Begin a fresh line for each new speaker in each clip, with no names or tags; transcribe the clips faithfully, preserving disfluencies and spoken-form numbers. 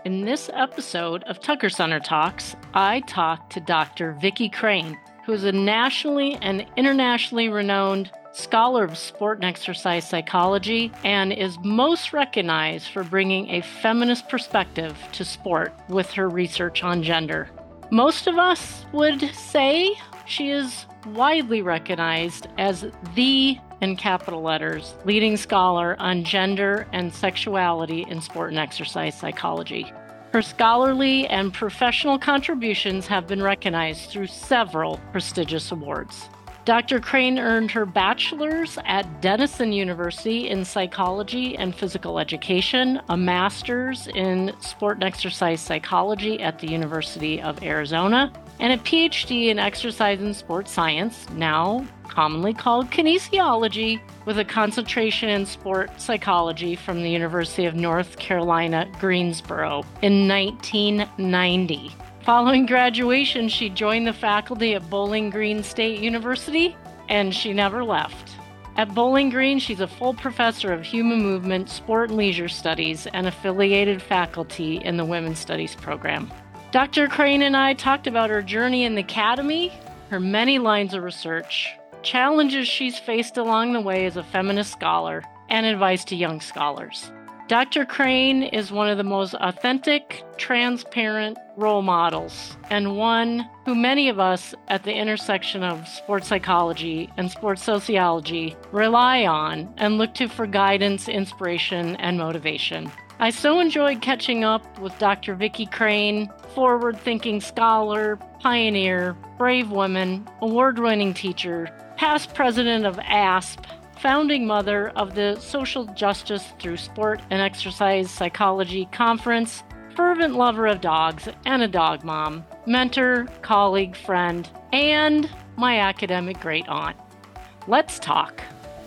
In this episode of Tucker Center Talks, I talk to Doctor Vicki Crane, who is a nationally and internationally renowned scholar of sport and exercise psychology and is most recognized for bringing a feminist perspective to sport with her research on gender. Most of us would say she is widely recognized as the, in capital letters, leading scholar on gender and sexuality in sport and exercise psychology. Her scholarly and professional contributions have been recognized through several prestigious awards. Doctor Crane earned her bachelor's at Denison University in psychology and physical education, a master's in sport and exercise psychology at the University of Arizona, and a P H D in exercise and sports science, now commonly called kinesiology, with a concentration in sport psychology from the University of North Carolina, Greensboro in nineteen ninety. Following graduation, she joined the faculty at Bowling Green State University, and she never left. At Bowling Green, she's a full professor of human movement, sport and leisure studies, and affiliated faculty in the women's studies program. Doctor Crane and I talked about her journey in the academy, her many lines of research, challenges she's faced along the way as a feminist scholar, and advice to young scholars. Doctor Crane is one of the most authentic, transparent role models, and one who many of us at the intersection of sports psychology and sports sociology rely on and look to for guidance, inspiration, and motivation. I so enjoyed catching up with Doctor Vicki Crane, forward-thinking scholar, pioneer, brave woman, award-winning teacher, past president of A S P, founding mother of the Social Justice Through Sport and Exercise Psychology Conference, fervent lover of dogs and a dog mom, mentor, colleague, friend, and my academic great aunt. Let's talk.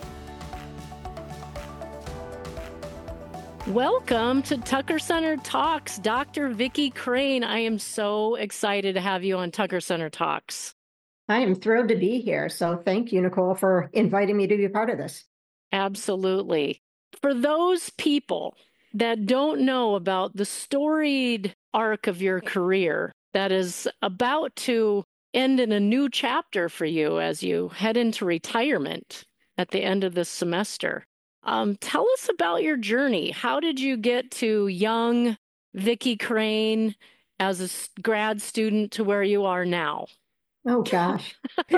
Welcome to Tucker Center Talks, Doctor Vicki Crane. I am so excited to have you on Tucker Center Talks.
I am thrilled to be here. So thank you, Nicole, for inviting me to be a part of this.
Absolutely. For those people that don't know about the storied arc of your career that is about to end in a new chapter for you as you head into retirement at the end of this semester, um, tell us about your journey. How did you get to young Vicki Crane as a grad student to where you are now?
Oh, gosh.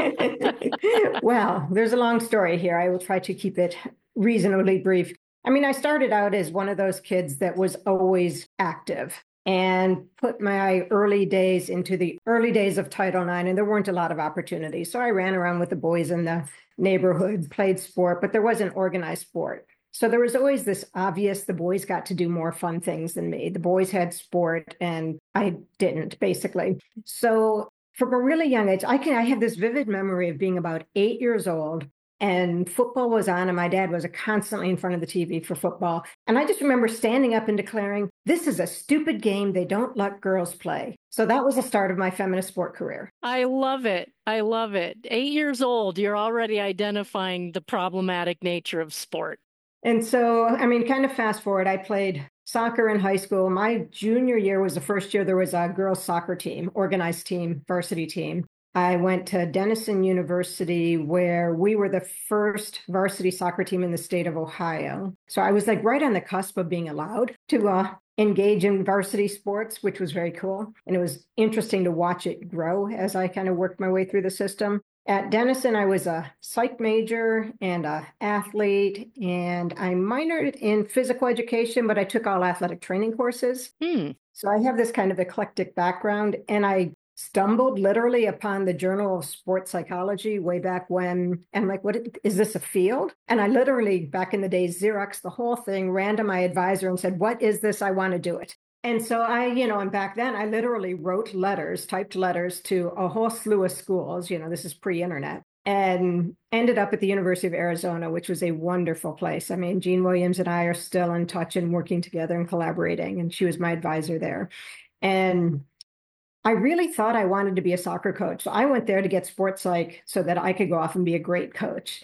Well, there's a long story here. I will try to keep it reasonably brief. I mean, I started out as one of those kids that was always active and put my early days into the early days of Title nine, and there weren't a lot of opportunities. So I ran around with the boys in the neighborhood, played sport, but there wasn't organized sport. So there was always this obvious, the boys got to do more fun things than me. The boys had sport and I didn't, basically. So from a really young age, I can I have this vivid memory of being about eight years old and football was on and my dad was constantly in front of the T V for football. And I just remember standing up and declaring, this is a stupid game. They don't let girls play. So that was the start of my feminist sport career.
I love it. I love it. Eight years old, you're already identifying the problematic nature of sport.
And so, I mean, kind of fast forward, I played soccer in high school. My junior year was the first year there was a girls' soccer team, organized team, varsity team. I went to Denison University where we were the first varsity soccer team in the state of Ohio. So I was like right on the cusp of being allowed to uh, engage in varsity sports, which was very cool. And it was interesting to watch it grow as I kind of worked my way through the system. At Denison, I was a psych major and an athlete, and I minored in physical education, but I took all athletic training courses.
Hmm.
So I have this kind of eclectic background, and I stumbled literally upon the Journal of Sports Psychology way back when. And I'm like, what is this, a field? And I literally, back in the days, Xeroxed the whole thing, ran to my advisor and said, what is this? I want to do it. And so I, you know, and back then I literally wrote letters, typed letters to a whole slew of schools. You know, this is pre-internet, and ended up at the University of Arizona, which was a wonderful place. I mean, Jean Williams and I are still in touch and working together and collaborating. And she was my advisor there. And I really thought I wanted to be a soccer coach. So I went there to get sports psych so that I could go off and be a great coach.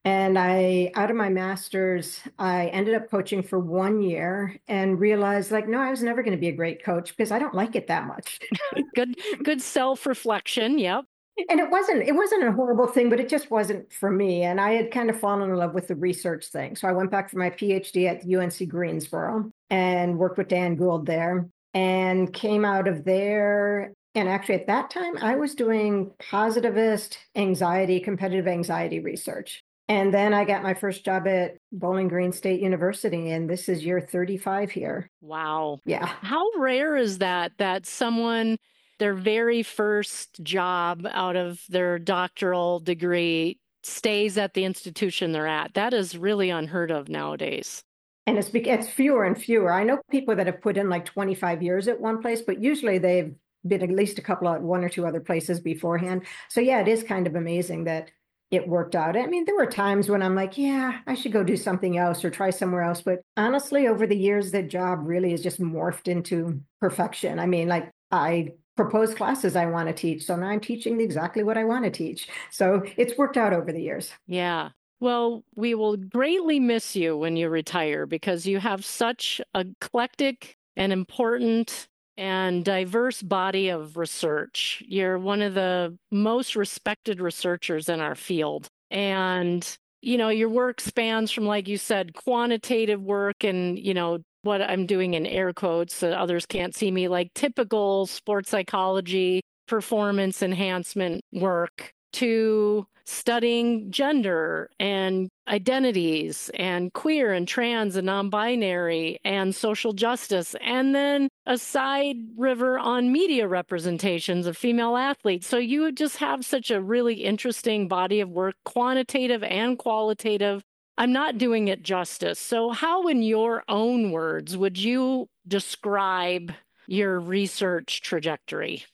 And I, out of my master's, I ended up coaching for one year and realized like, no, I was never going to be a great coach because I don't like it that much.
Good, good self-reflection. Yep.
And it wasn't, it wasn't a horrible thing, but it just wasn't for me. And I had kind of fallen in love with the research thing. So I went back for my PhD at U N C Greensboro and worked with Dan Gould there and came out of there. And actually at that time, I was doing positivist anxiety, competitive anxiety research. And then I got my first job at Bowling Green State University, and this is year thirty-five here.
Wow.
Yeah.
How rare is that, that someone, their very first job out of their doctoral degree stays at the institution they're at? That is really unheard of nowadays.
And it's, it's fewer and fewer. I know people that have put in like twenty-five years at one place, but usually they've been at least a couple of one or two other places beforehand. So yeah, it is kind of amazing that it worked out. I mean, there were times when I'm like, yeah, I should go do something else or try somewhere else. But honestly, over the years, the job really has just morphed into perfection. I mean, like I propose classes I want to teach. So now I'm teaching exactly what I want to teach. So it's worked out over the years.
Yeah. Well, we will greatly miss you when you retire because you have such an eclectic and important and diverse body of research. You're one of the most respected researchers in our field. And, you know, your work spans from, like you said, quantitative work and, you know, what I'm doing in air quotes so others can't see me, like typical sports psychology, performance enhancement work, to studying gender and identities and queer and trans and non-binary and social justice, and then a side river on media representations of female athletes. So you just have such a really interesting body of work, quantitative and qualitative. I'm not doing it justice. So how, in your own words, would you describe your research trajectory?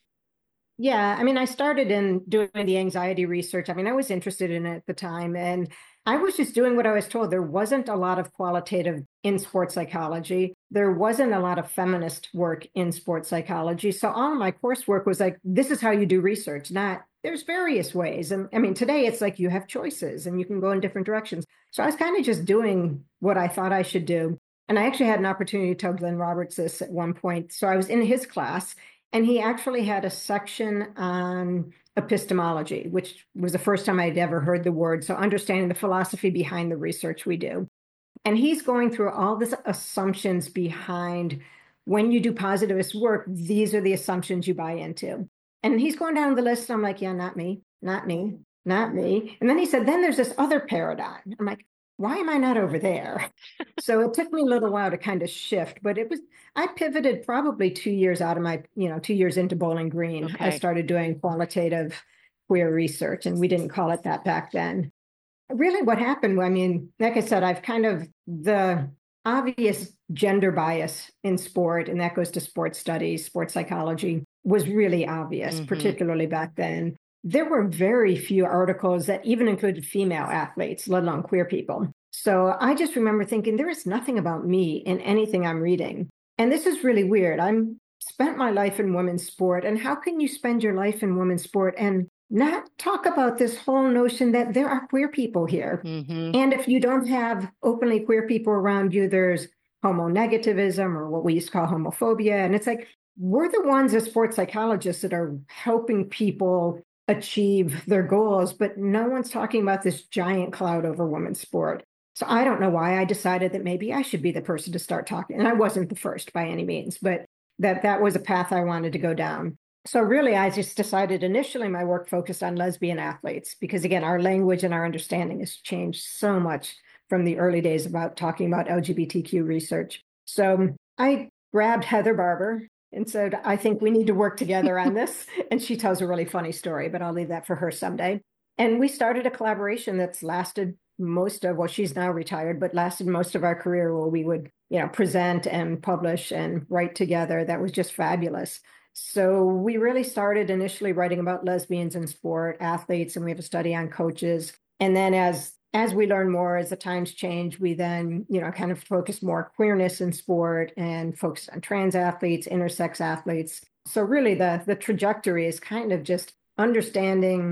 Yeah, I mean, I started in doing the anxiety research. I mean, I was interested in it at the time, and I was just doing what I was told. There wasn't a lot of qualitative in sports psychology. There wasn't a lot of feminist work in sports psychology. So all of my coursework was like, this is how you do research, not there's various ways. And I mean, today it's like you have choices and you can go in different directions. So I was kind of just doing what I thought I should do. And I actually had an opportunity to tell Glenn Roberts this at one point. So I was in his class, and he actually had a section on epistemology, which was the first time I'd ever heard the word. So understanding the philosophy behind the research we do. And he's going through all these assumptions behind when you do positivist work, these are the assumptions you buy into. And he's going down the list. And I'm like, yeah, not me, not me, not me. And then he said, then there's this other paradigm. I'm like, why am I not over there? So it took me a little while to kind of shift, but it was, I pivoted probably two years out of my, you know, two years into Bowling Green.
Okay.
I started doing qualitative queer research, and we didn't call it that back then. Really what happened, I mean, like I said, I've kind of the obvious gender bias in sport, and that goes to sports studies, sports psychology, was really obvious, mm-hmm. particularly back then. There were very few articles that even included female athletes, let alone queer people. So I just remember thinking, there is nothing about me in anything I'm reading. And this is really weird. I'm spent my life in women's sport. And how can you spend your life in women's sport and not talk about this whole notion that there are queer people here? Mm-hmm. And if you don't have openly queer people around you, there's homonegativism, or what we used to call homophobia. And it's like, we're the ones as sports psychologists that are helping people achieve their goals, but no one's talking about this giant cloud over women's sport. So I don't know why I decided that maybe I should be the person to start talking. And I wasn't the first by any means, but that that was a path I wanted to go down. So really, I just decided initially my work focused on lesbian athletes, because again, our language and our understanding has changed so much from the early days about talking about L G B T Q research. So I grabbed Heather Barber and said, I think we need to work together on this. And she tells a really funny story, but I'll leave that for her someday. And we started a collaboration that's lasted most of, well, she's now retired, but lasted most of our career, where we would, you know, present and publish and write together. That was just fabulous. So we really started initially writing about lesbians in sport, athletes, and we have a study on coaches. And then as As we learn more, as the times change, we then, you know, kind of focus more queerness in sport and focus on trans athletes, intersex athletes. So really the, the trajectory is kind of just understanding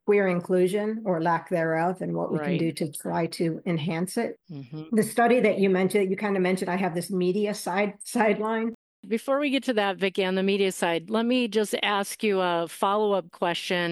queer inclusion or lack thereof and what we can
Right.
do to try to enhance it.
Mm-hmm.
The study that you mentioned, you kind of mentioned, I have this media side sideline.
Before we get to that, Vicki, on the media side, let me just ask you a follow-up question.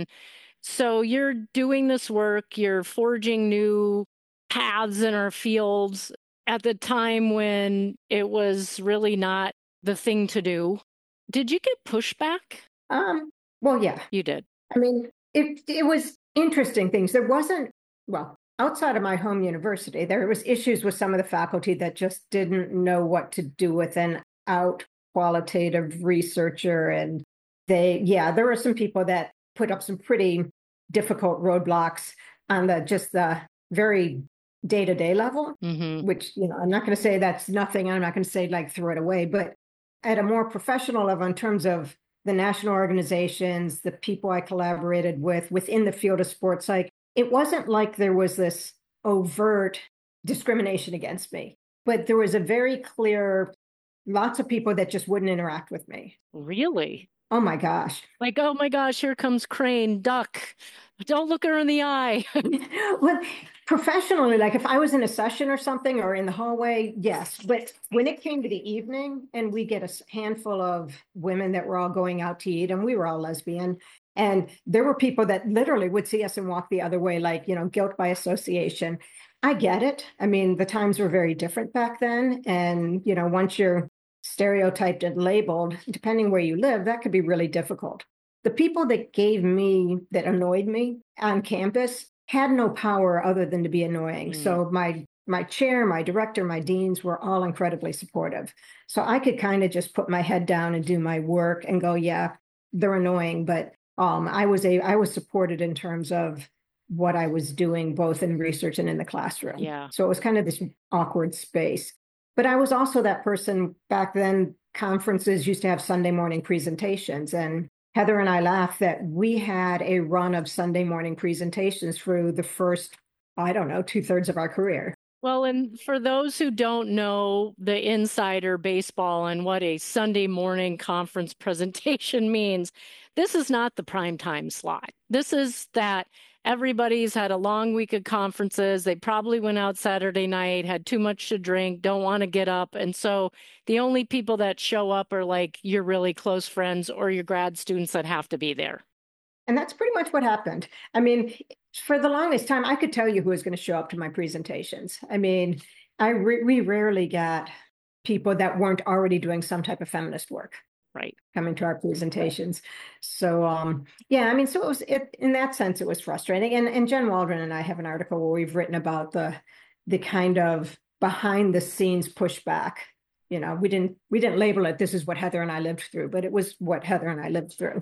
So you're doing this work, you're forging new paths in our fields at the time when it was really not the thing to do. Did you get pushback?
Um, well, yeah.
You did.
I mean, it it was interesting things. There wasn't, well, outside of my home university, there was issues with some of the faculty that just didn't know what to do with an out qualitative researcher. And they, yeah, there were some people that put up some pretty difficult roadblocks on the just the very day-to-day level,
Mm-hmm.
which, you know, I'm not going to say that's nothing. I'm not going to say like throw it away, but at a more professional level in terms of the national organizations, the people I collaborated with within the field of sports psych, it wasn't like there was this overt discrimination against me, but there was a very clear, lots of people that just wouldn't interact with me.
Really?
Oh my gosh.
Like, oh my gosh, here comes Crane, duck. Don't look her in the eye.
Well, professionally, like if I was in a session or something or in the hallway, yes. But when it came to the evening and we get a handful of women that were all going out to eat and we were all lesbian, and there were people that literally would see us and walk the other way, like, you know, guilt by association. I get it. I mean, the times were very different back then. And, you know, once you're stereotyped and labeled, depending where you live, that could be really difficult. The people that gave me, that annoyed me on campus had no power other than to be annoying. Mm. So my my chair, my director, my deans were all incredibly supportive. So I could kind of just put my head down and do my work and go, yeah, they're annoying, but um, I was a I was supported in terms of what I was doing, both in research and in the classroom.
Yeah.
So it was kind of this awkward space. But I was also that person back then. Conferences used to have Sunday morning presentations, and Heather and I laughed that we had a run of Sunday morning presentations through the first, I don't know, two thirds of our career.
Well, and for those who don't know the insider baseball and what a Sunday morning conference presentation means, this is not the prime time slot. This is that everybody's had a long week of conferences. They probably went out Saturday night, had too much to drink, don't want to get up. And so the only people that show up are like your really close friends or your grad students that have to be there.
And that's pretty much what happened. I mean, for the longest time, I could tell you who was going to show up to my presentations. I mean, I re- we rarely got people that weren't already doing some type of feminist work.
Right.
Coming to our presentations. So, um, yeah, I mean, so it was, it, in that sense, it was frustrating. And, and Jen Waldron and I have an article where we've written about the, the kind of behind the scenes pushback. You know, we didn't, we didn't label it, this is what Heather and I lived through, but it was what Heather and I lived through.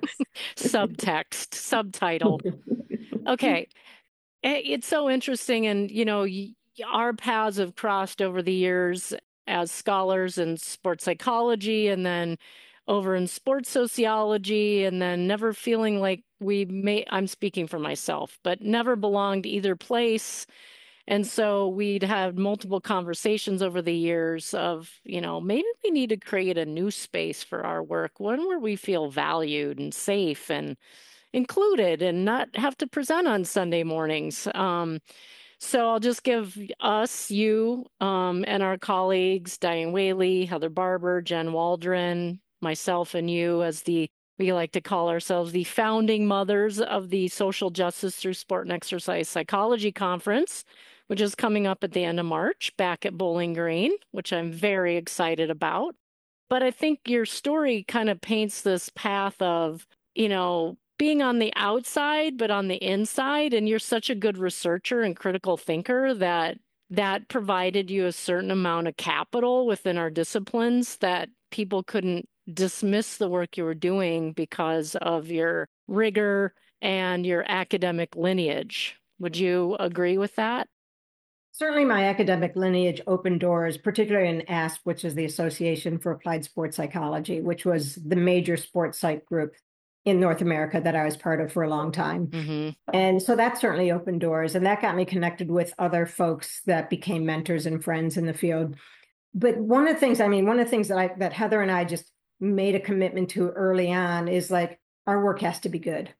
Subtext, subtitle. Okay. It's so interesting. And, you know, our paths have crossed over the years as scholars in sports psychology, and then over in sports sociology, and then never feeling like we may, I'm speaking for myself, but never belonged either place. And so we'd had multiple conversations over the years of, you know, maybe we need to create a new space for our work, one where we feel valued and safe and included and not have to present on Sunday mornings. Um, so I'll just give us, you, um, and our colleagues, Diane Whaley, Heather Barber, Jen Waldron, myself and you as the, we like to call ourselves the founding mothers of the Social Justice Through Sport and Exercise Psychology Conference, which is coming up at the end of March back at Bowling Green, which I'm very excited about. But I think your story kind of paints this path of, you know, being on the outside, but on the inside. And you're such a good researcher and critical thinker that that provided you a certain amount of capital within our disciplines that people couldn't dismiss the work you were doing because of your rigor and your academic lineage. Would you agree with that?
Certainly my academic lineage opened doors, particularly in A S P, which is the Association for Applied Sports Psychology, which was the major sports psych group in North America that I was part of for a long time. Mm-hmm. And so that certainly opened doors, and that got me connected with other folks that became mentors and friends in the field. But one of the things, I mean, one of the things that I, that Heather and I just made a commitment to early on is like, our work has to be good.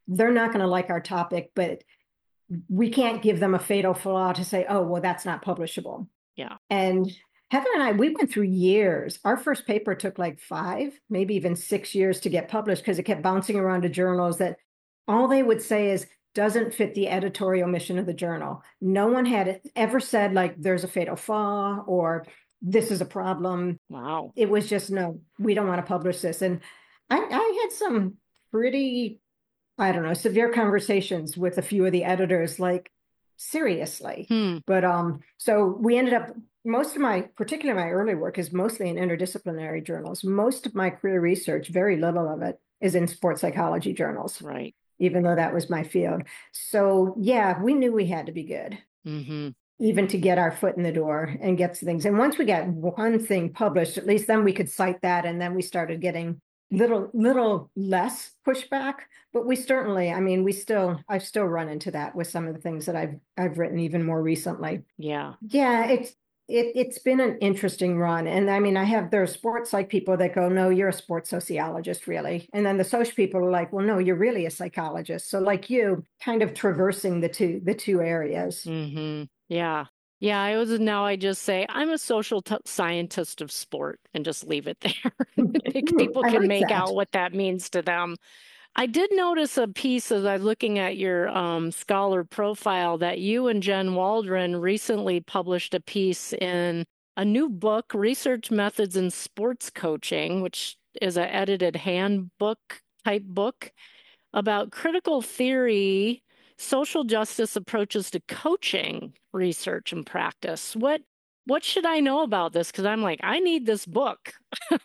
they're not going to like our topic, but we can't give them a fatal flaw to say, oh, well, that's not publishable.
Yeah.
And Heather and I, we went through years. Our first paper took like five, maybe even six years to get published because it kept bouncing around to journals that all they would say is doesn't fit the editorial mission of the journal. No one had ever said like there's a fatal flaw or this is a problem.
Wow.
It was just, no, we don't want to publish this. And I, I had some pretty, I don't know, severe conversations with a few of the editors, like seriously.
Hmm.
But um, so we ended up, most of my, particularly my early work is mostly in interdisciplinary journals. Most of my career research, very little of it, is in sports psychology journals.
Right.
Even though that was my field. So yeah, we knew we had to be good.
Mm-hmm.
Even to get our foot in the door and get things. And once we got one thing published, at least then we could cite that. And then we started getting little, little less pushback, but we certainly, I mean, we still, I've still run into that with some of the things that I've, I've written even more recently.
Yeah.
Yeah. It's, it, it's been an interesting run. And I mean, I have, there are sports psych people that go, no, you're a sports sociologist, really. And then the social people are like, well, no, you're really a psychologist. So like you kind of traversing the two, the two areas.
Mm-hmm. Yeah. Yeah. I was, now I just say I'm a social t- scientist of sport and just leave it there. People can
like
make
that.
out what that means to them. I did notice a piece as I was looking at your um, scholar profile that you and Jen Waldron recently published a piece in a new book, Research Methods in Sports Coaching, which is an edited handbook type book about critical theory, social justice approaches to coaching research and practice. What what should I know about this? Because I'm like, I need this book.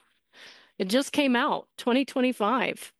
It just came out, twenty twenty-five.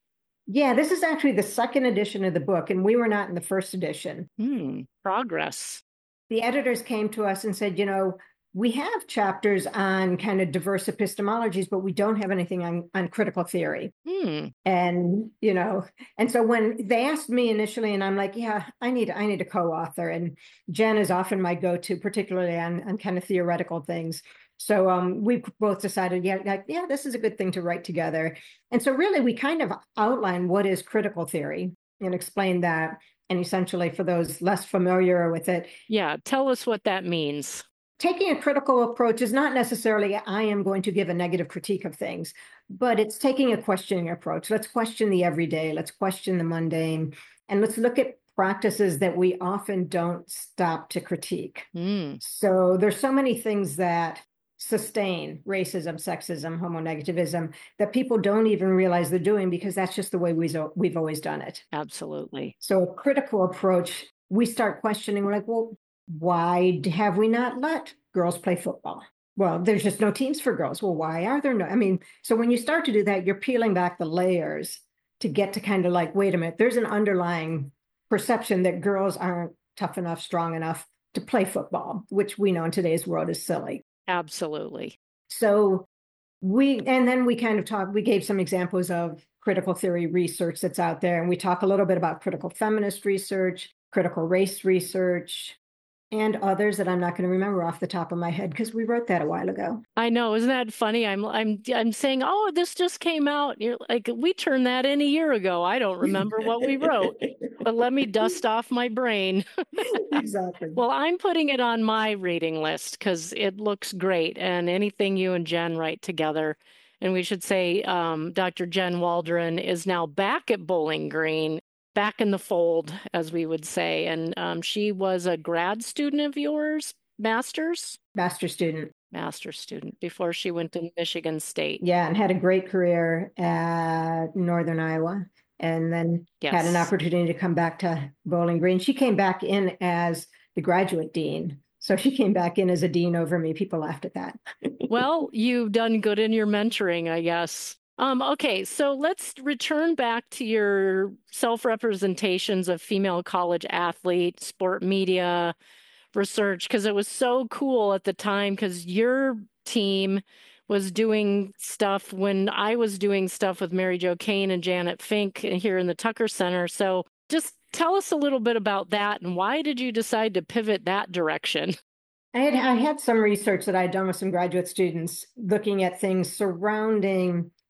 Yeah, this is actually the second edition of the book, and we were not in the first edition.
Hmm, progress.
The editors came to us and said, you know, we have chapters on kind of diverse epistemologies, but we don't have anything on, on critical theory.
Hmm.
And, you know, and so when they asked me initially, and I'm like, yeah, I need, I need a co-author. And Jen is often my go-to, particularly on, on kind of theoretical things. So um, we both decided, yeah, like, yeah, this is a good thing to write together. And so really, we kind of outline what is critical theory and explain that. And essentially, for those less familiar with it.
Yeah, tell us what that means.
Taking a critical approach is not necessarily, I am going to give a negative critique of things, but it's taking a questioning approach. Let's question the everyday, let's question the mundane, and let's look at practices that we often don't stop to critique.
Mm.
So there's so many things that sustain racism, sexism, homonegativism that people don't even realize they're doing because that's just the way we've, we've always done it.
Absolutely.
So a critical approach, we start questioning, we're like, well, why have we not let girls play football? Well, there's just no teams for girls. Well, why are there no? I mean, so when you start to do that, you're peeling back the layers to get to kind of like, wait a minute, there's an underlying perception that girls aren't tough enough, strong enough to play football, which we know in today's world is silly.
Absolutely.
So we, and then we kind of talked, we gave some examples of critical theory research that's out there. And we talk a little bit about critical feminist research, critical race research, and others that I'm not going to remember off the top of my head because we wrote that a while ago.
I know, isn't that funny? I'm I'm I'm saying, oh, this just came out. You're like, we turned that in a year ago. I don't remember what we wrote, but let me dust off my brain.
Exactly.
Well, I'm putting it on my reading list because it looks great, and anything you and Jen write together. And we should say, um, Doctor Jen Waldron is now back at Bowling Green, back in the fold, as we would say. And um, she was a grad student of yours, master's?
Master student.
Master student before she went to Michigan State.
Yeah, and had a great career at Northern Iowa. And then
yes.
had an opportunity to come back to Bowling Green. She came back in as the graduate dean. So she came back in as a dean over me. People laughed at that.
Well, you've done good in your mentoring, I guess. Um, okay, so let's return back to your self-representations of female college athlete, sport media research, because it was so cool at the time because your team was doing stuff when I was doing stuff with Mary Jo Kane and Janet Fink here in the Tucker Center. So just tell us a little bit about that and why did you decide to pivot that direction?
I had, I had some research that I had done with some graduate students looking at things surrounding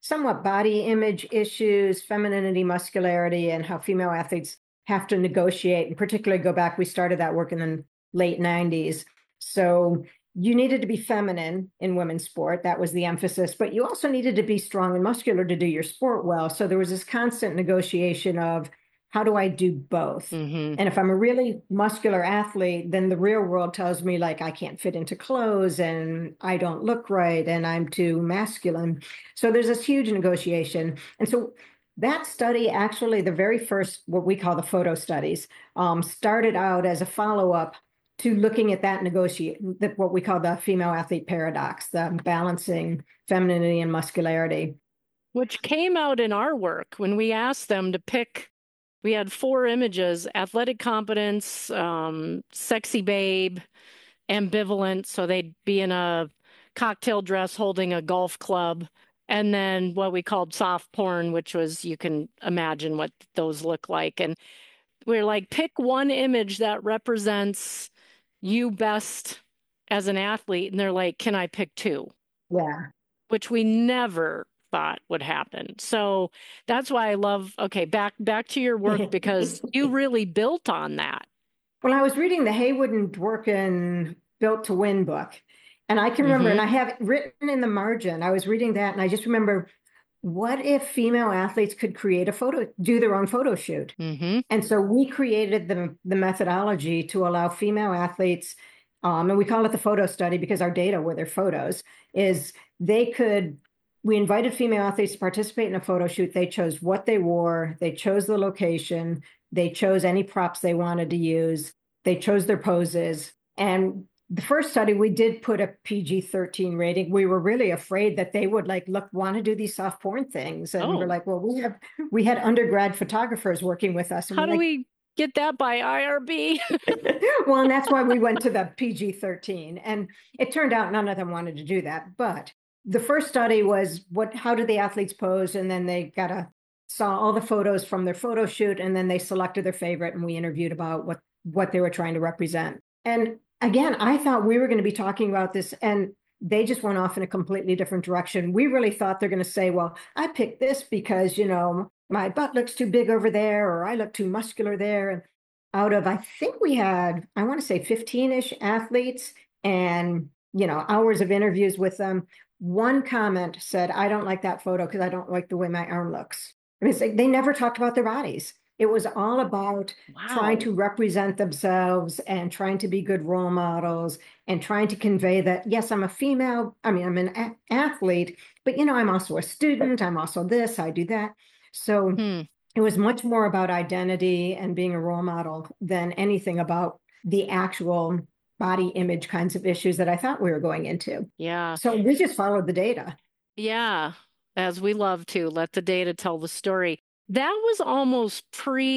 somewhat body image issues, femininity, muscularity, and how female athletes have to negotiate, and particularly go back, we started that work in the late nineties. So you needed to be feminine in women's sport. That was the emphasis, but you also needed to be strong and muscular to do your sport well. So there was this constant negotiation of, how do I do both?
Mm-hmm.
And if I'm a really muscular athlete, then the real world tells me like I can't fit into clothes and I don't look right and I'm too masculine. So there's this huge negotiation. And so that study, actually, the very first, what we call the photo studies, um, started out as a follow-up to looking at that negotiate, that what we call the female athlete paradox, the balancing femininity and muscularity.
Which came out in our work when we asked them to pick. We had four images: athletic competence, um, sexy babe, ambivalent, so they'd be in a cocktail dress holding a golf club, and then what we called soft porn, which was, you can imagine what those look like. And we're like, pick one image that represents you best as an athlete. And they're like, can I pick two?
Yeah.
Which we never thought would happen. So that's why I love, okay, back back to your work, because you really built on that.
Well, I was reading the Haywood and Dworkin Built to Win book, and I can remember,
Mm-hmm.
and I have it written in the margin, I was reading that, and I just remember, what if female athletes could create a photo, do their own photo shoot?
Mm-hmm.
And so we created the, the methodology to allow female athletes, um, and we call it the photo study because our data were their photos, is they could, we invited female athletes to participate in a photo shoot. They chose what they wore, they chose the location, they chose any props they wanted to use, they chose their poses. And the first study, we did put a P G thirteen rating. We were really afraid that they would like, look, want to do these soft porn things. And
Oh.
we're like, well, we have, we had undergrad photographers working with us. And
How do
like,
we get that by I R B?
well, and that's why we went to the P G thirteen. And it turned out none of them wanted to do that. But the first study was what, how did the athletes pose? And then they got a, saw all the photos from their photo shoot, and then they selected their favorite, and we interviewed about what, what they were trying to represent. And again, I thought we were going to be talking about this, and they just went off in a completely different direction. We really thought they're going to say, well, I picked this because, you know, my butt looks too big over there, or I look too muscular there. And out of, I think we had, I want to say fifteen-ish athletes and, you know, hours of interviews with them, one comment said, I don't like that photo because I don't like the way my arm looks. I mean, it's like they never talked about their bodies. It was all about
Wow.
trying to represent themselves and trying to be good role models and trying to convey that, yes, I'm a female. I mean, I'm an a- athlete, but, you know, I'm also a student. I'm also this, I do that. So
Hmm.
it was much more about identity and being a role model than anything about the actual body image kinds of issues that I thought we were going into.
Yeah.
So we just followed the data.
Yeah. As we love to, let the data tell the story. That was almost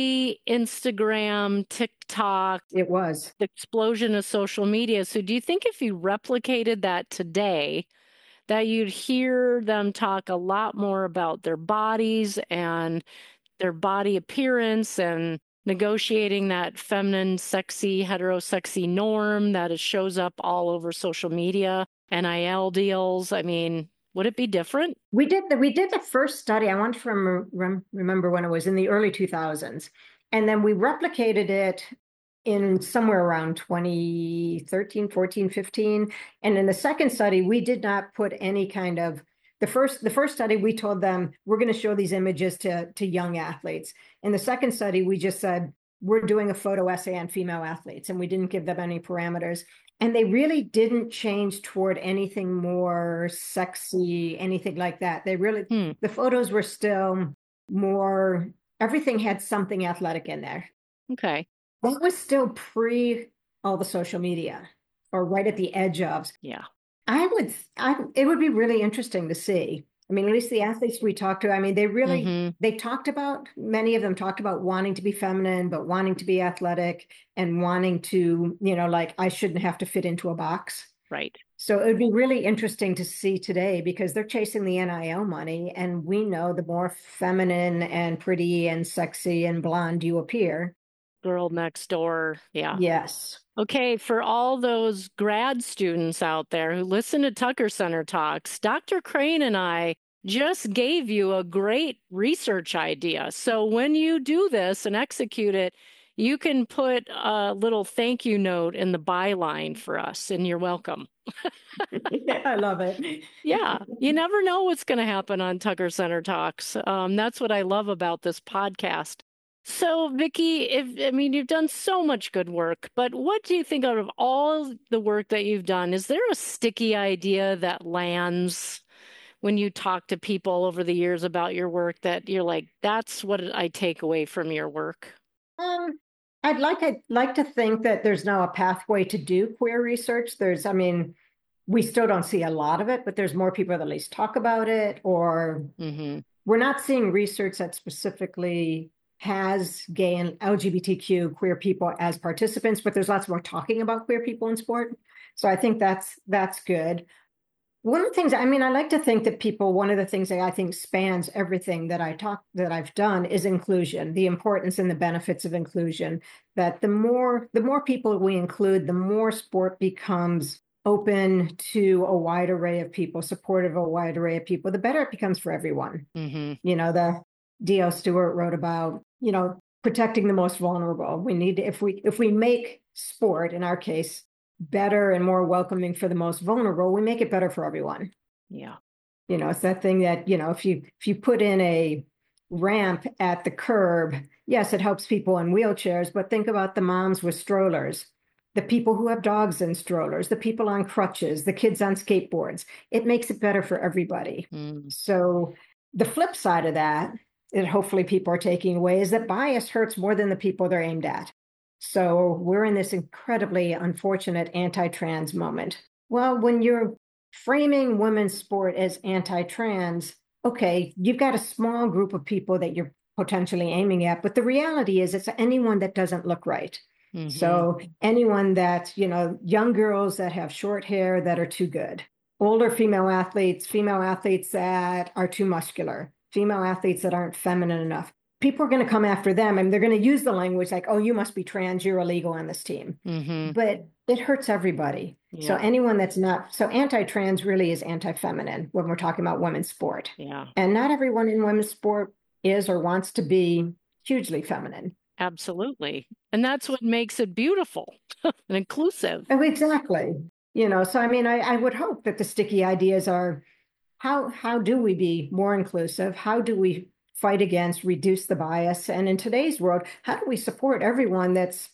pre-Instagram, TikTok.
It was.
The explosion of social media. So do you think if you replicated that today, that you'd hear them talk a lot more about their bodies and their body appearance and negotiating that feminine, sexy, heterosexy norm that it shows up all over social media, N I L deals? I mean, would it be different?
We did the we did the first study. I want to rem, rem, remember when it was in the early two thousands, and then we replicated it in somewhere around twenty thirteen, fourteen, fifteen. And in the second study, we did not put any kind of the first the first study. We told them we're going to show these images to to young athletes. In the second study, we just said we're doing a photo essay on female athletes, and we didn't give them any parameters. And they really didn't change toward anything more sexy, anything like that. They really,
Hmm.
the photos were still more, everything had something athletic in there.
Okay.
That was still pre all the social media, or right at the edge of.
Yeah.
I would, I, it would be really interesting to see. I mean, at least the athletes we talked to, I mean, they really,
Mm-hmm.
they talked about, many of them talked about wanting to be feminine, but wanting to be athletic and wanting to, you know, like, I shouldn't have to fit into a box.
Right.
So it would be really interesting to see today, because they're chasing the N I L money. And we know the more feminine and pretty and sexy and blonde you appear.
Girl next door. Yeah.
Yes.
Okay, for all those grad students out there who listen to Tucker Center Talks, Doctor Crane and I just gave you a great research idea. So when you do this and execute it, you can put a little thank you note in the byline for us, and you're welcome.
I love it.
Yeah, you never know what's going to happen on Tucker Center Talks. Um, that's what I love about this podcast. So, Vicki, if I mean, you've done so much good work, but what do you think out of all the work that you've done? Is there a sticky idea that lands when you talk to people over the years about your work that you're like, that's what I take away from your work?
Um, I'd like I'd like to think that there's now a pathway to do queer research. There's, I mean, we still don't see a lot of it, but there's more people that at least talk about it, or
Mm-hmm.
we're not seeing research that specifically has gay and L G B T Q queer people as participants, but there's lots more talking about queer people in sport. So I think that's that's good. One of the things, I mean, I like to think that people, one of the things that I think spans everything that I talk, that I've done is inclusion, the importance and the benefits of inclusion, that the more, the more people we include, the more sport becomes open to a wide array of people, supportive of a wide array of people, the better it becomes for everyone.
Mm-hmm.
You know, the D L Stewart wrote about, you know, protecting the most vulnerable. We need to, if we, if we make sport, in our case, better and more welcoming for the most vulnerable, we make it better for everyone.
Yeah.
You know, it's that thing that, you know, if you if you put in a ramp at the curb, yes, it helps people in wheelchairs, but think about the moms with strollers, the people who have dogs in strollers, the people on crutches, the kids on skateboards. It makes it better for everybody.
Mm.
So the flip side of that, that hopefully people are taking away, is that bias hurts more than the people they're aimed at. So we're in this incredibly unfortunate anti-trans moment. Well, when you're framing women's sport as anti-trans, okay, you've got a small group of people that you're potentially aiming at, but the reality is it's anyone that doesn't look right. Mm-hmm. So anyone that, you know, young girls that have short hair that are too good, older female athletes, female athletes that are too muscular, female athletes that aren't feminine enough. People are going to come after them and they're going to use the language like, oh, you must be trans, you're illegal on this team. Mm-hmm. But it hurts everybody. Yeah. So anyone that's not, so anti-trans really is anti-feminine when we're talking about women's sport.
Yeah.
And not everyone in women's sport is or wants to be hugely feminine.
Absolutely. And that's what makes it beautiful and inclusive.
Oh, exactly. You know, so I mean, I, I would hope that the sticky ideas are, how how do we be more inclusive? How do we fight against, reduce the bias? And in today's world, how do we support everyone that's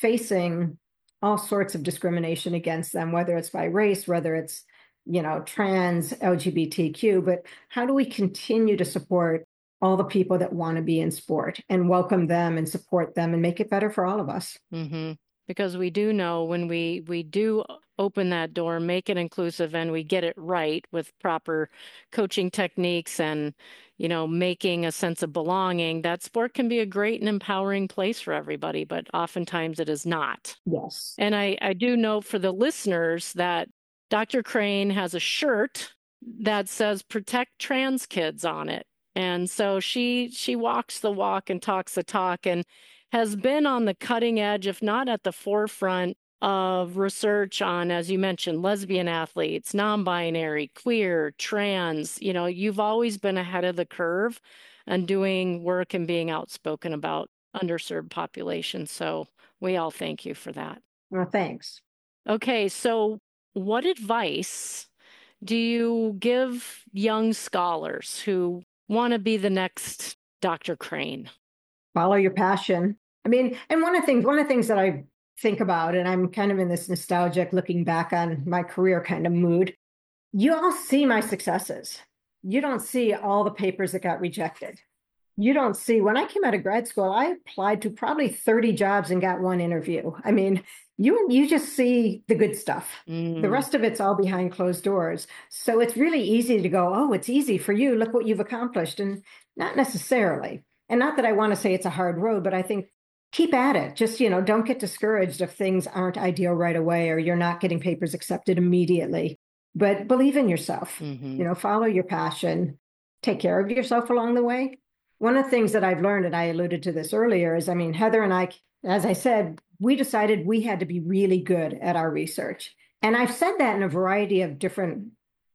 facing all sorts of discrimination against them, whether it's by race, whether it's, you know, trans, L G B T Q, but how do we continue to support all the people that want to be in sport and welcome them and support them and make it better for all of us?
Mm-hmm. Because we do know when we, we do open that door, make it inclusive, and we get it right with proper coaching techniques and, you know, making a sense of belonging, that sport can be a great and empowering place for everybody, but oftentimes it is not.
Yes.
And I, I do know for the listeners that Doctor Crane has a shirt that says "Protect Trans Kids" on it. And so she she walks the walk and talks the talk and has been on the cutting edge, if not at the forefront, of research on, as you mentioned, lesbian athletes, non-binary, queer, trans. You know, you've always been ahead of the curve and doing work and being outspoken about underserved populations. So we all thank you for that.
Well, thanks.
Okay, so what advice do you give young scholars who want to be the next Doctor Crane?
Follow your passion. I mean, and one of the things, one of the things that I think about, and I'm kind of in this nostalgic looking back on my career kind of mood, you all see my successes. You don't see all the papers that got rejected. You don't see, when I came out of grad school, I applied to probably thirty jobs and got one interview. I mean, you you just see the good stuff. Mm. The rest of it's all behind closed doors. So it's really easy to go, oh, it's easy for you. Look what you've accomplished. And not necessarily. And not that I want to say it's a hard road, but I think keep at it. Just, you know, don't get discouraged if things aren't ideal right away or you're not getting papers accepted immediately. But believe in yourself. Mm-hmm. You know, follow your passion. Take care of yourself along the way. One of the things that I've learned, and I alluded to this earlier, is, I mean, Heather and I, as I said, we decided we had to be really good at our research. And I've said that in a variety of different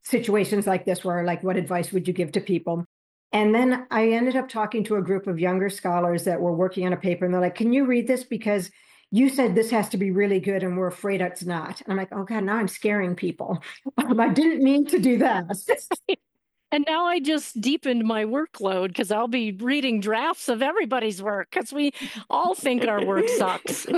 situations like this where like, what advice would you give to people? And then I ended up talking to a group of younger scholars that were working on a paper, and they're like, can you read this? Because you said this has to be really good and we're afraid it's not. And I'm like, oh God, now I'm scaring people. Um, I didn't mean to do that.
And now I just deepened my workload because I'll be reading drafts of everybody's work because we all think our work sucks.
So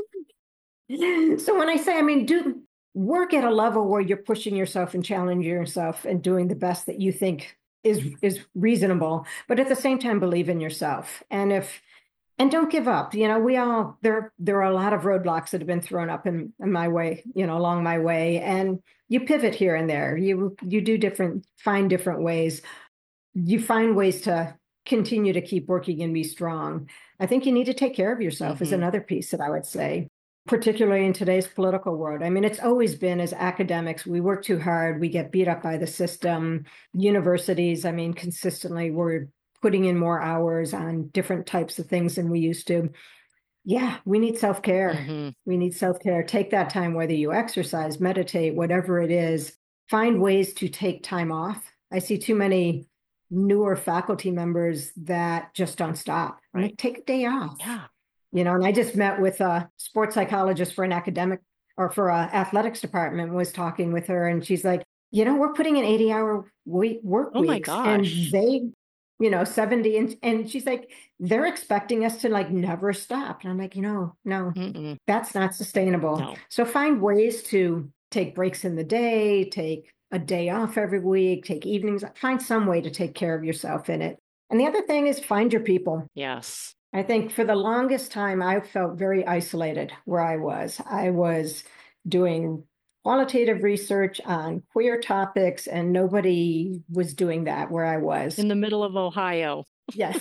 when I say, I mean, do work at a level where you're pushing yourself and challenging yourself and doing the best that you think is is reasonable, but at the same time, believe in yourself. And if and don't give up. You know, we all there there are a lot of roadblocks that have been thrown up in, in my way, you know, along my way. And you pivot here and there. You you do different, find different ways. You find ways to continue to keep working and be strong. I think you need to take care of yourself mm-hmm. is another piece that I would say, particularly in today's political world. I mean, it's always been as academics, we work too hard, we get beat up by the system. Universities, I mean, consistently we're putting in more hours on different types of things than we used to. Yeah, we need self-care. Mm-hmm. We need self-care. Take that time, whether you exercise, meditate, whatever it is, find ways to take time off. I see too many newer faculty members that just don't stop. Right. Like, take a day off.
Yeah.
You know, and I just met with a sports psychologist for an academic or for a athletics department, was talking with her, and she's like, you know, we're putting in eighty hour week work
oh
weeks.
My gosh.
And they, you know, seventy. And, and she's like, they're expecting us to like never stop. And I'm like, you know, no, Mm-mm. that's not sustainable. No. So find ways to take breaks in the day, take a day off every week, take evenings, find some way to take care of yourself in it. And the other thing is find your people.
Yes.
I think for the longest time, I felt very isolated where I was. I was doing qualitative research on queer topics, and nobody was doing that where I was.
In the middle of Ohio.
Yes.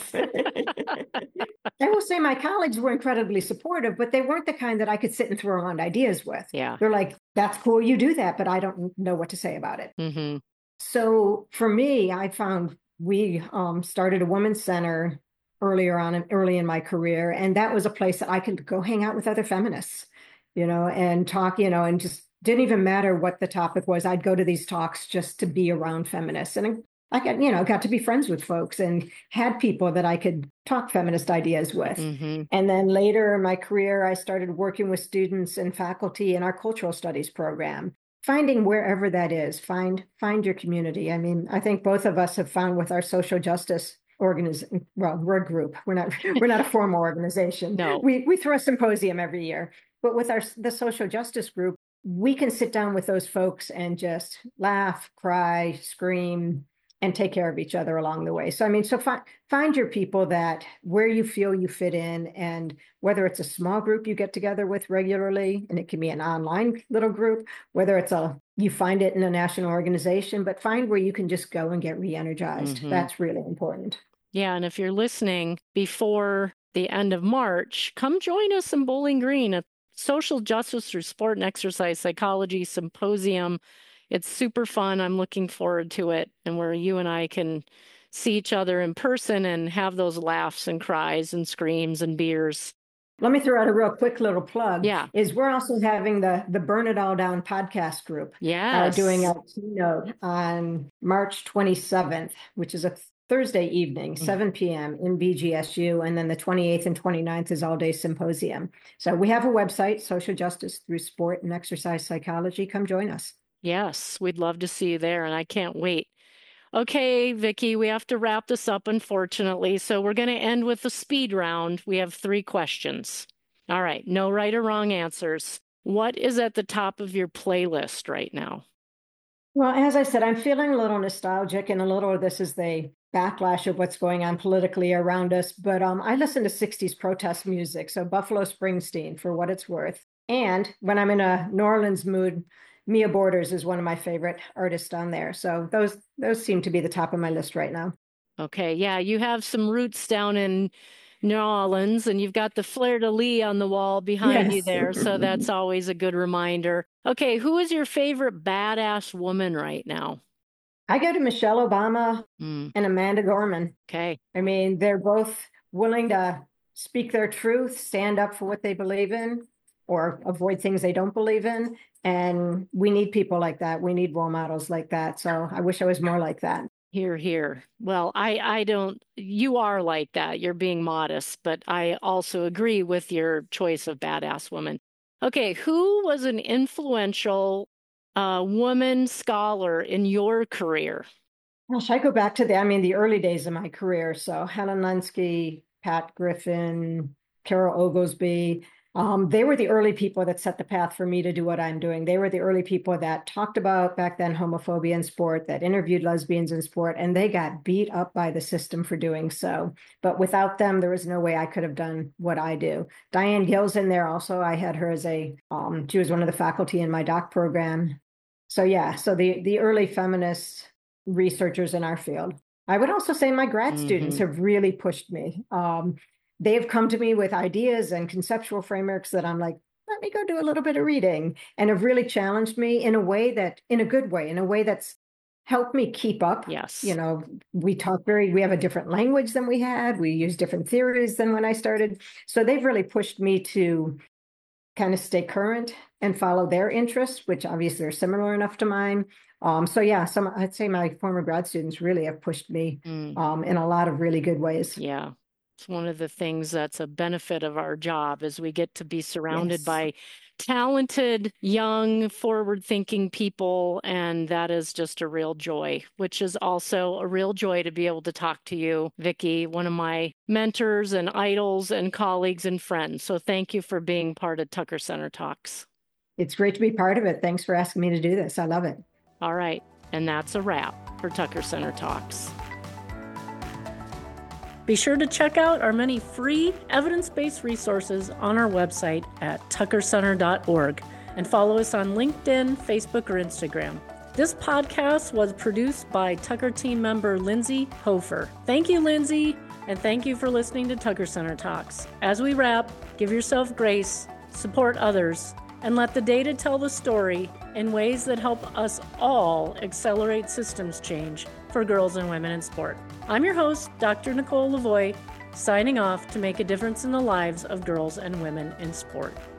I will say my colleagues were incredibly supportive, but they weren't the kind that I could sit and throw around ideas with.
Yeah.
They're like, that's cool, you do that, but I don't know what to say about it.
Mm-hmm.
So for me, I found we um, started a women's center earlier on, early in my career. And that was a place that I could go hang out with other feminists, you know, and talk, you know, and just didn't even matter what the topic was. I'd go to these talks just to be around feminists. And I got, you know, got to be friends with folks and had people that I could talk feminist ideas with. Mm-hmm. And then later in my career, I started working with students and faculty in our cultural studies program, finding wherever that is, find, find your community. I mean, I think both of us have found with our social justice organization, well, we're a group. We're not, we're not a formal organization.
No.
We, we throw a symposium every year, but with our, the social justice group, we can sit down with those folks and just laugh, cry, scream, and take care of each other along the way. So, I mean, so find, find your people that where you feel you fit in, and whether it's a small group you get together with regularly, and it can be an online little group, whether it's a, you find it in a national organization, but find where you can just go and get re-energized. Mm-hmm. That's really important.
Yeah. And if you're listening before the end of March, come join us in Bowling Green at Social Justice Through Sport and Exercise Psychology Symposium. It's super fun. I'm looking forward to it. And where you and I can see each other in person and have those laughs and cries and screams and beers.
Let me throw out a real quick little plug.
Yeah.
Is we're also having the, the Burn It All Down podcast group.
Yes.
Uh, doing a keynote on March twenty-seventh, which is a Thursday evening, seven p.m. in B G S U. And then the twenty-eighth and twenty-ninth is all day symposium. So we have a website, Social Justice Through Sport and Exercise Psychology. Come join us.
Yes, we'd love to see you there, and I can't wait. Okay, Vicki, we have to wrap this up, unfortunately, so we're going to end with the speed round. We have three questions. All right, no right or wrong answers. What is at the top of your playlist right now?
Well, as I said, I'm feeling a little nostalgic, and a little of this is the backlash of what's going on politically around us, but um, I listen to sixties protest music, so Buffalo Springsteen, for what it's worth. And when I'm in a New Orleans mood, Mia Borders is one of my favorite artists on there. So those those seem to be the top of my list right now.
Okay. Yeah. You have some roots down in New Orleans, and you've got the fleur-de-lis on the wall behind yes. you there. So that's always a good reminder. Okay. Who is your favorite badass woman right now?
I go to Michelle Obama mm. and Amanda Gorman.
Okay.
I mean, they're both willing to speak their truth, stand up for what they believe in. or avoid things they don't believe in. And we need people like that. We need role models like that. So I wish I was more like that.
Here, here. Well, I, I don't, you are like that. You're being modest, but I also agree with your choice of badass woman. Okay, who was an influential uh, woman scholar in your career?
Gosh, I go back to the, I mean, the early days of my career. So Helen Lunsky, Pat Griffin, Carol Oglesby, um, they were the early people that set the path for me to do what I'm doing. They were the early people that talked about back then homophobia in sport, that interviewed lesbians in sport, and they got beat up by the system for doing so. But without them, there was no way I could have done what I do. Diane Gill's in there also. I had her as a, um, she was one of the faculty in my doc program. So yeah, so the the early feminists, researchers in our field. I would also say my grad mm-hmm. students have really pushed me. Um, they've come to me with ideas and conceptual frameworks that I'm like, let me go do a little bit of reading, and have really challenged me in a way that, in a good way, in a way that's helped me keep up.
Yes.
You know, we talk very, we have a different language than we had. We use different theories than when I started. So they've really pushed me to kind of stay current and follow their interests, which obviously are similar enough to mine. Um, so yeah, some I'd say my former grad students really have pushed me mm. um, in a lot of really good ways.
Yeah, it's one of the things that's a benefit of our job is we get to be surrounded yes. by talented, young, forward-thinking people, and that is just a real joy, which is also a real joy to be able to talk to you, Vicki, one of my mentors and idols and colleagues and friends. So thank you for being part of Tucker Center Talks.
It's great to be part of it. Thanks for asking me to do this. I love it.
All right, and that's a wrap for Tucker Center Talks. Be sure to check out our many free evidence-based resources on our website at tucker center dot org and follow us on LinkedIn, Facebook, or Instagram. This podcast was produced by Tucker team member Lindsay Hofer. Thank you, Lindsay, and thank you for listening to Tucker Center Talks. As we wrap, give yourself grace, support others, and let the data tell the story in ways that help us all accelerate systems change for girls and women in sport. I'm your host, Doctor Nicole Lavoie, signing off to make a difference in the lives of girls and women in sport.